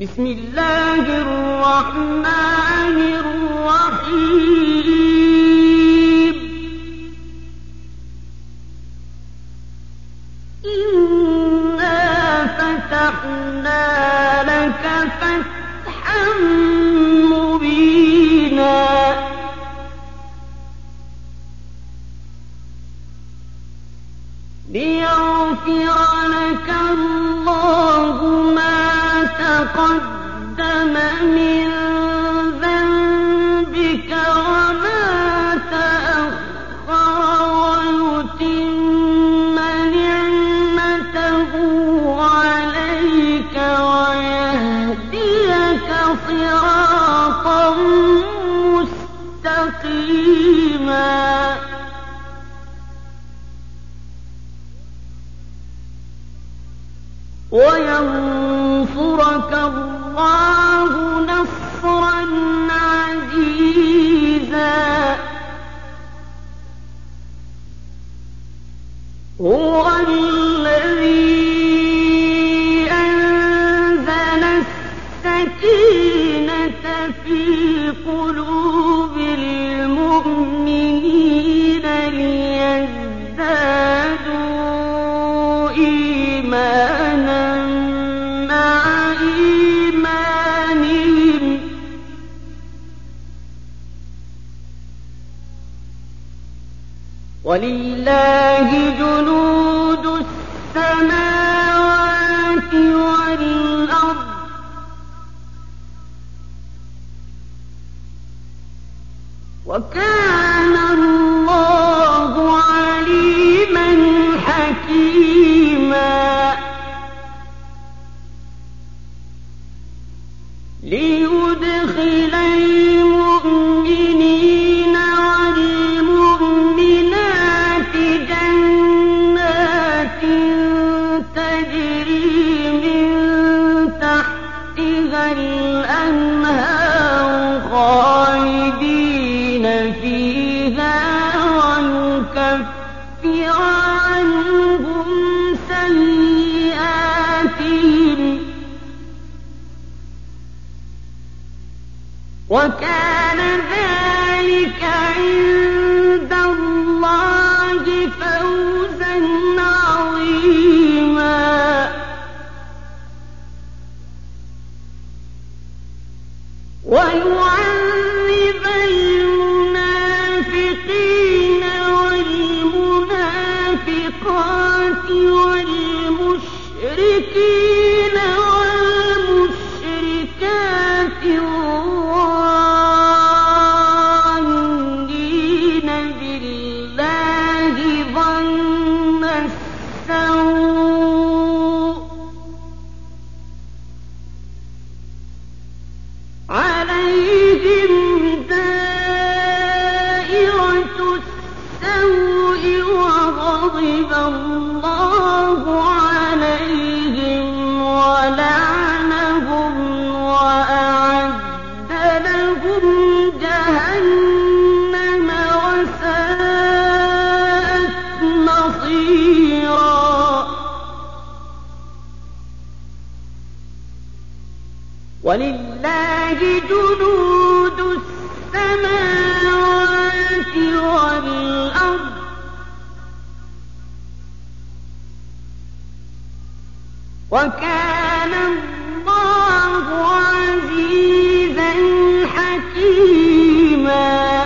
بسم الله الرحمن الرحيم إنا فتحنا لك فتحا مبينا ليغفر لك الله ما تقدم من ذنبك وما تأخر ويتم نعمته عليك ويهديك صراطا مستقيما وينصرك الله نصرا عزيزا هو الذي أنزل السكينة في قلوب المؤمنين ليزدادوا إيمانا مع إيمانهم ولله جنود السماوات والأرض وكان الله عليما حكيما ليدخل المؤمنين والمؤمنات جنات تجري من تحتها الأنهار خالدين فيها ويكفر عنهم سيئاتهم وكان ذلك عند الله فوزا عظيما ويعذب المنافقين والمنافقات والمشركين والمشركات الظانين بالله ظن السوء عليهم دائرة السوء وغضب الله عليهم ولعنهم وأعد لهم جهنم وساءت مصيرا ولله جنود السماوات والأرض وكان الله عزيزا حكيما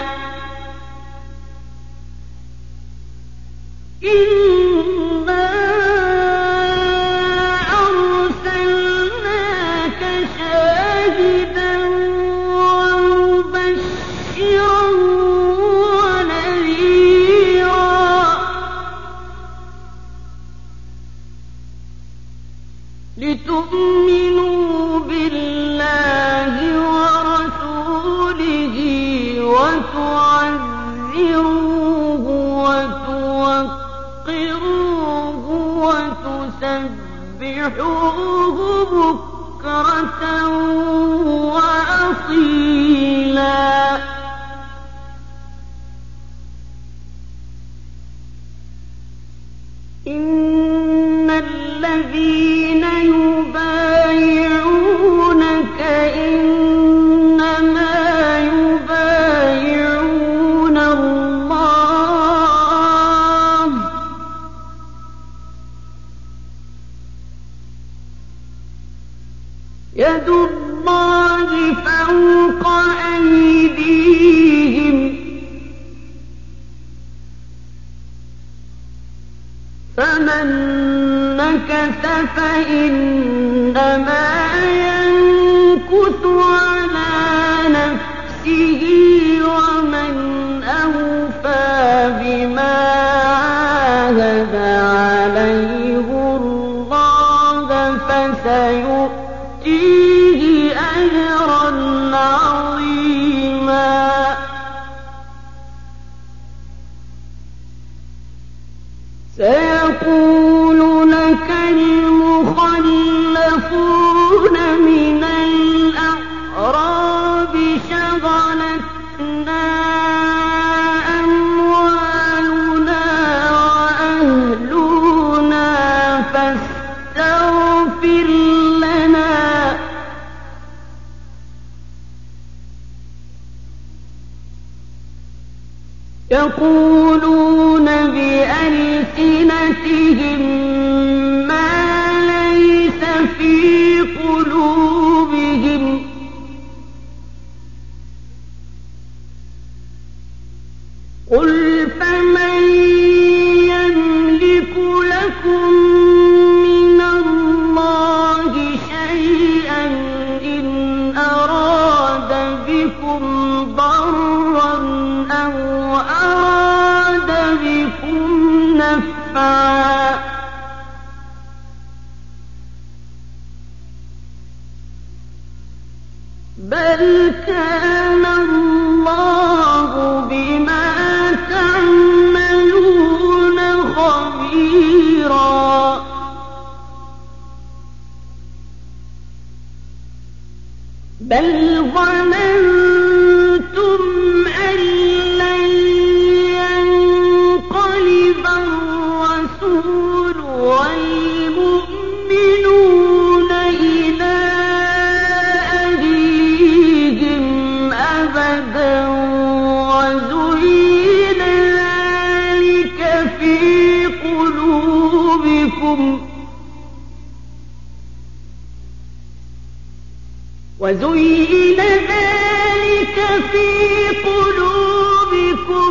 إنا أرسلناك شاهدا ومبشرا ونذيرا لتؤمنوا بالله ورسوله وتعزروه وتوقروه وتسبحوه بكرة وأصيلا إن الذين يبايعونك يد الله فوق أيديهم فمن نكث فإنما ينكث على نفسه ومن أوفى بما عاهد عليه الله فسيؤتيه أجرا عظيما سيقول لك المخلفون من الأعراب شغلتنا أموالنا وأهلنا فاستغفر لنا يقولون بألسنتهم ما ليس في قلوبهم قل فمن يملك لكم من الله شيئا إن أراد بكم ضرا أو أراد بكم نفعا بل كان الله بما تعملون خبيرا بل ظننتم أن لن ينقلب الرسول والمؤمنون إلى أهليهم أبدا وزين ذلك في قلوبكم وزين ذلك في قلوبكم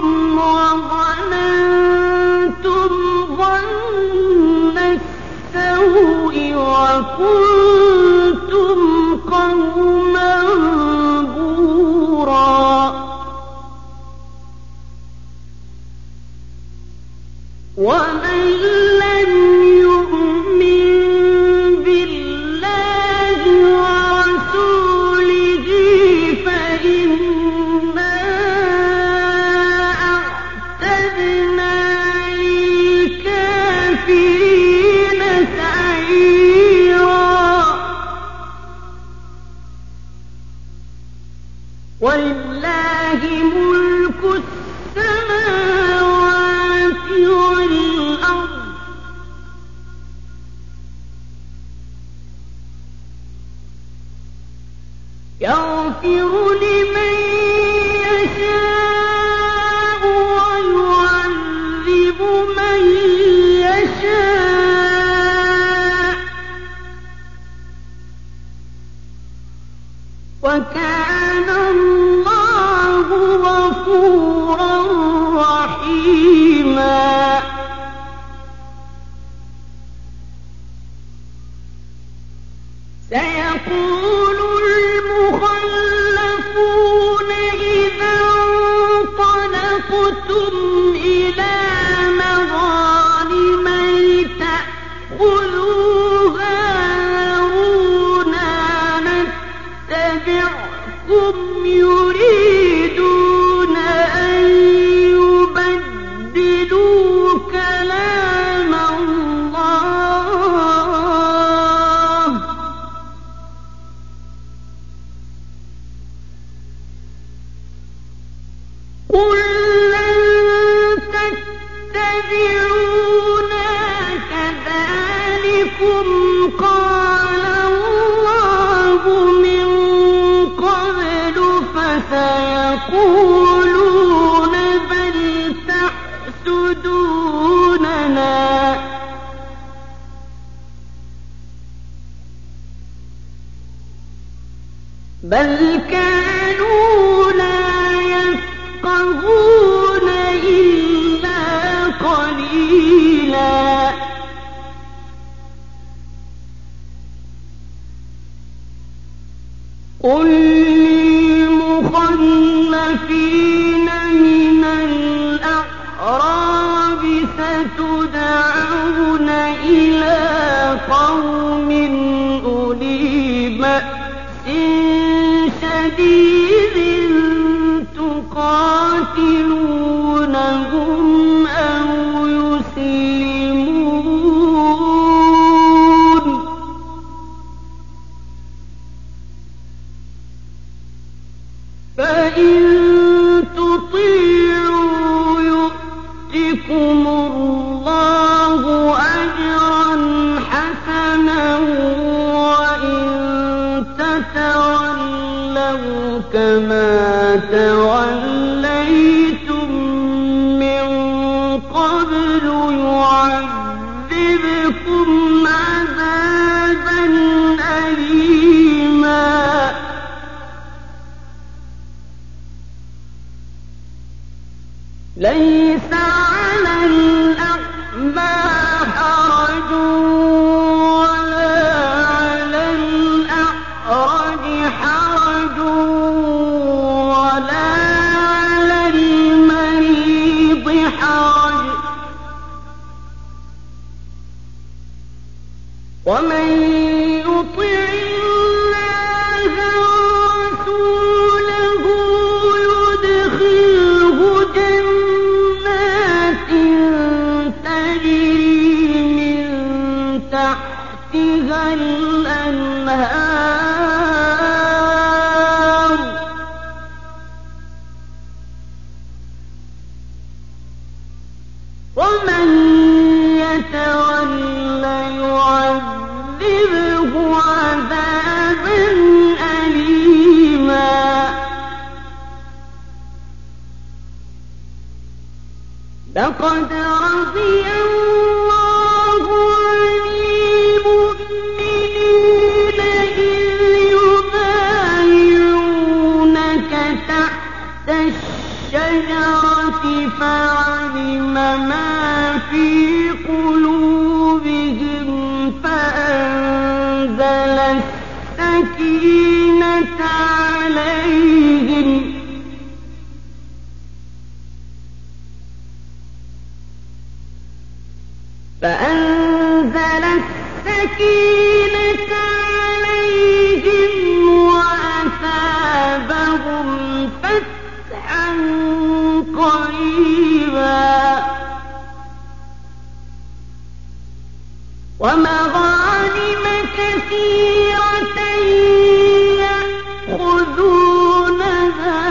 وظننتم ظن السوء وكنتم قوما بورا ومن لم يؤمن بالله ورسوله فإنا أعتدنا للكافرين سعيرا ولله ملك السماوات والأرض يغفر لمن يشاء ويعذب من يشاء وكان الله غفورا رحيما سيقول المخلفون إذا انطلقتم إلى مغانم لتأخذوها ذرونا نتبعكم يريدون أن يبدلوا كلام الله بل كانوا لا يفقهون إلا قليلا قل للمخلفين من الأعراب ستدعون إلى قوم أولي بأس شديد تقاتلونهم أو يسلمون فإن تطيعوا يؤتكم الله أجرا حسنا وإن تتولوا كما توليتم من قبل يعذبكم عذابا أليما ليس على الأعمى حرج ولا على الأعرج حرج ولا على المريض حرج ومن يطع الله ورسوله يدخله جنات تجري من تحتها الأنهار ومن يتولى يعذبه عذابا أليما لقد رضي الله عن المؤمنين إذ يبايعونك تحت الشجرة فعلم ما في قلوبهم فأنزل السكينة عليهم وأثابهم فتحا قريبا ومغانم كثيرة يأخذونها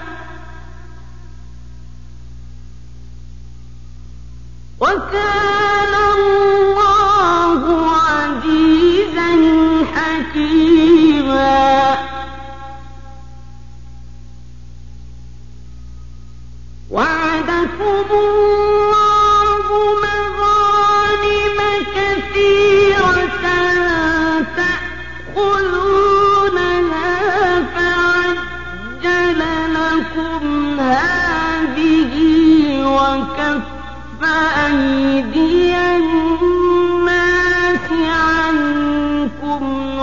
وكان الله عزيزا حكيما وعدكم الله مغانم كثيرة تأخذونها فعجل لكم هذه وكف أيدي الناس عنكم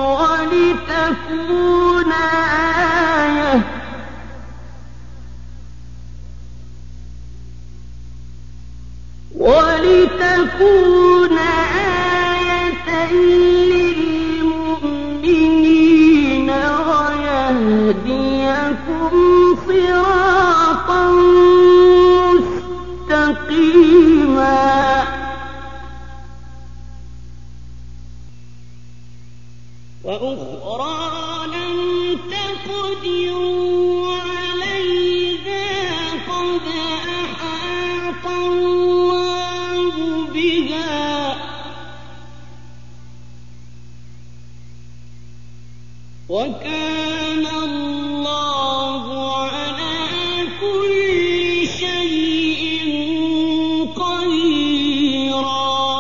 ولتكون آية للمؤمنين ويهديكم صراطا مستقيما وأخرى لم تقدروا عليها قد أحاط الله بها وكان الله على كل شيء قديرا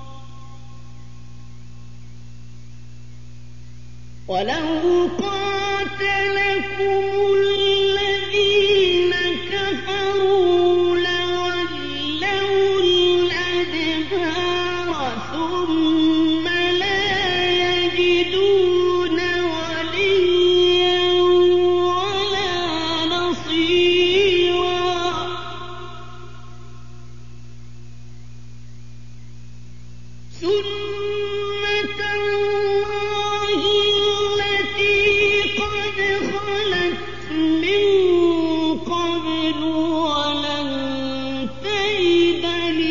ولو قال قاتلكم الذين كفروا لولوا الأدبار ثم لا يجدون وليا ولا نصيرا سنة الله التي قد خلت من قبل ولن تجد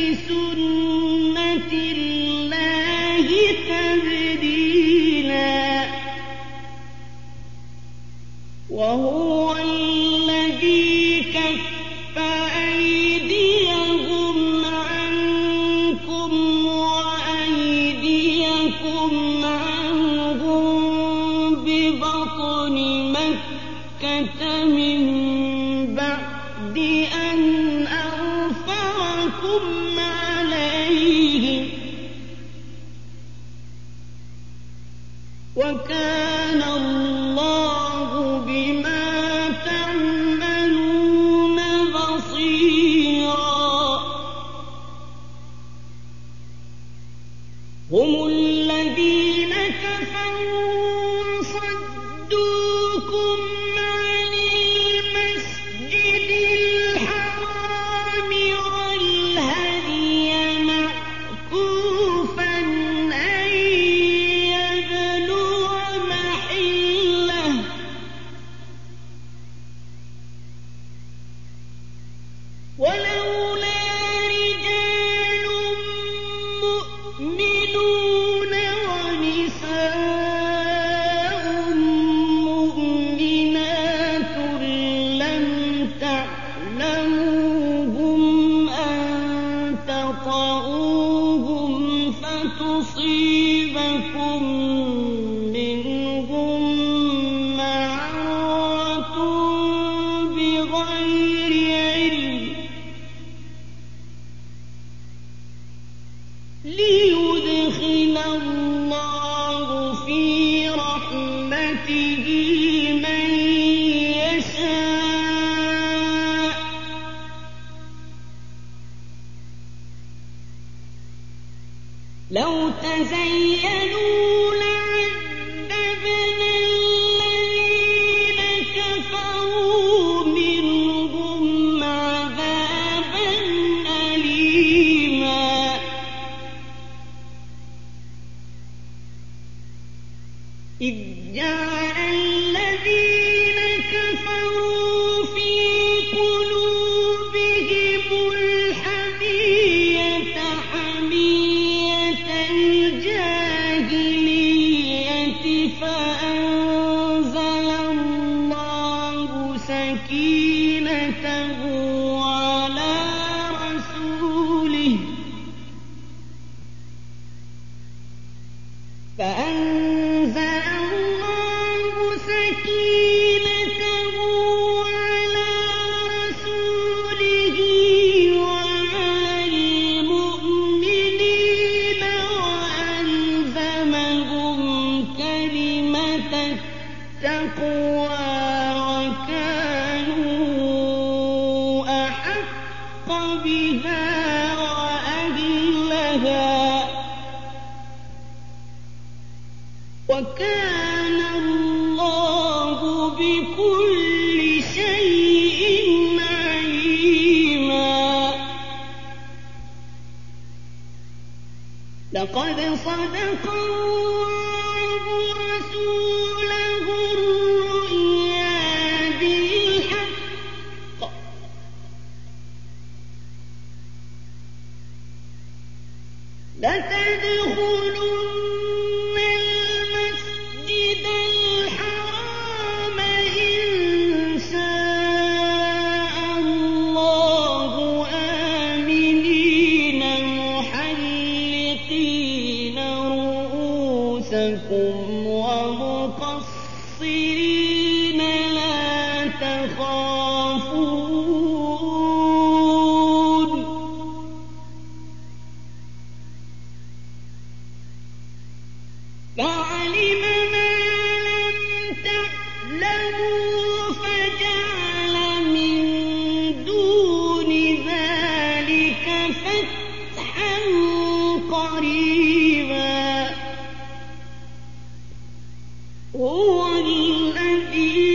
لسنة الله تبديلا وهو الذي كف أيديهم عنكم وأيديكم عنهم ببطن مكة من بعد أن أظفركم عليهم وكان الله بما تعملون بصيرا هم الذين كفروا وصدوكم عن المسجد الحرام والهدي معكوفا أن يبلغ محله ولولا رجال مؤمنون ونساء مؤمنات لم تعلموهم أن تطؤوهم فتصيبكم منهم معرة بغير علم ليدخل الله في رحمته من يشاء لو تزينوا لعذبنا الذين كفروا منهم عذابا أليما إذ جعل الذين كفروا في قلوبهم الحمية حمية الجاهلية فأنزل الله سكينته على رسوله وعلى المؤمنين وألزمهم كلمة التقوى وكانوا أحق بها وأهلها وكان الله بكل شيء عليما لقد صدق الله رسوله الرؤيا بالحق لتدخلن المسجد الحرام إن شاء الله آمنين محلقين رؤوسكم ومقصرين لا تخافون فعلم ما لم تعلموا هُوَ الَّذِي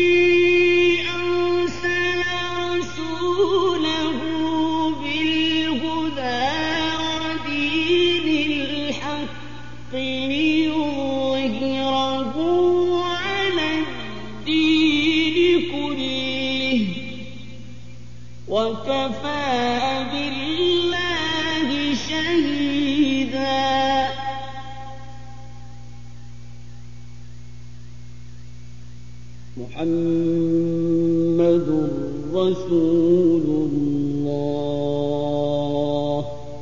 أَرْسَلَ رَسُولَهُ بِالْهُدَىٰ وَدِينِ الْحَقِّ لِيُظْهِرَهُ عَلَى الدِّينِ كُلِّهِ ۚ وَكَفَىٰ بِاللَّهِ شَهِيدًا. محمد رسول الله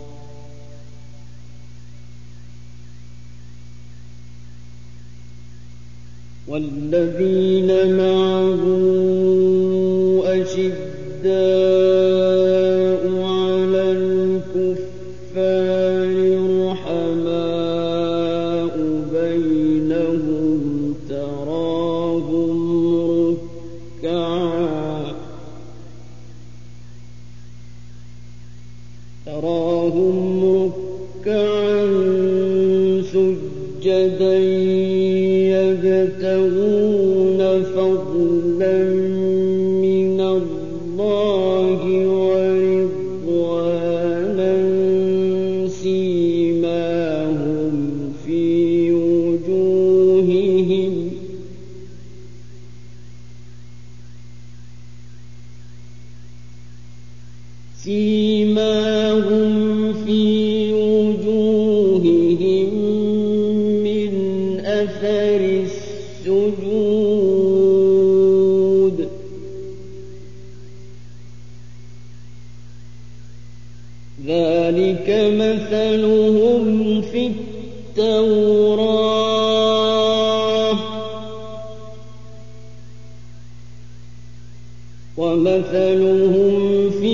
والذين معه أشداء على الكفار رحماء بينهم تراهم ركعا سجدا يبتغون فضلا من الله ورضوانا سيماهم في وجوههم من أثر السجود ذلك مثلهم في التوراة ومثلهم في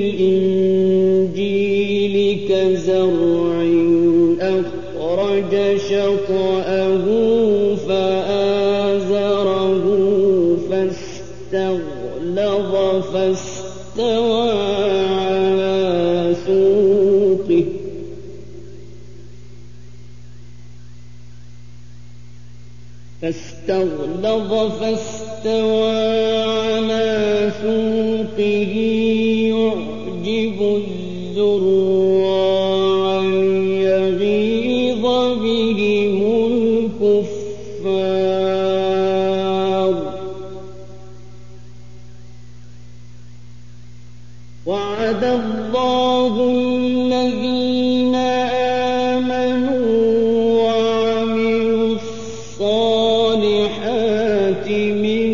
الإنجيل كزرع أخرج شطأه فآزره فاستغلظ فاستوى على سوقه يعجب الزراع ليغيظ بهم الكفار وعد الله الذين آمنوا وعملوا الصالحات من